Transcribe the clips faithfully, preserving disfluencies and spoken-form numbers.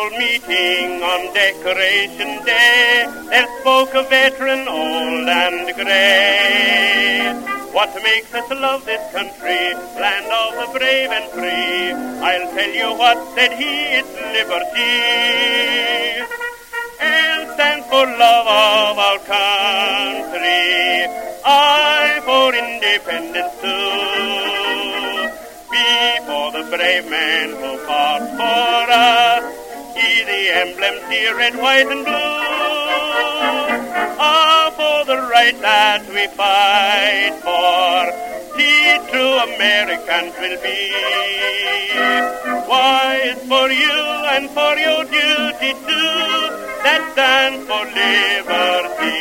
old meeting on Decoration Day, there spoke a veteran old and grey. What makes us love this country, land of the brave and free? I'll tell you what said he, it's liberty. L stands for love of our country, I for independence too. B for the brave man who fought for us, E the emblems here, red, white and blue. R for the right that we fight for, T true Americans will be. Y is for you and for your duty too, that stands for liberty.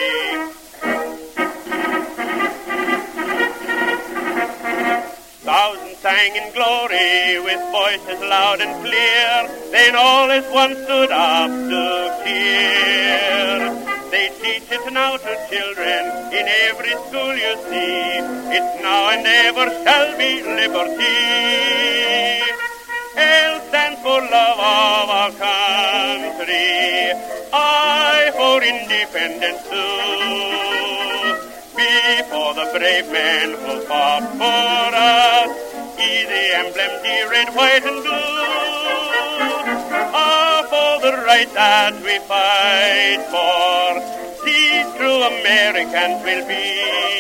Thousands sang in glory with voices loud and clear, then all as one stood up to cheer. They teach it now to children in every school you see. It's now and ever shall be liberty. L stands for love of our country, I for independence too. B for the brave men who fought for us, E the emblem, the red, white and blue. R for the right that we fight for, C true Americans will be.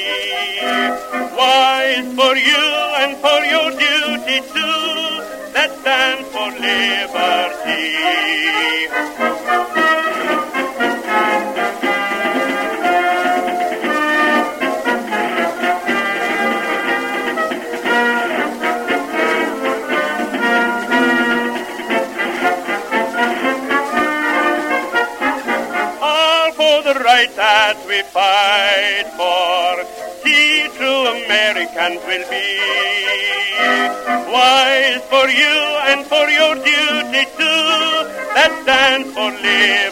Y is for you and for your duty too, that stands for liberty. All for the right that we fight for, see true Americans will be. Y is for you and for your duty too, that stands for liberty.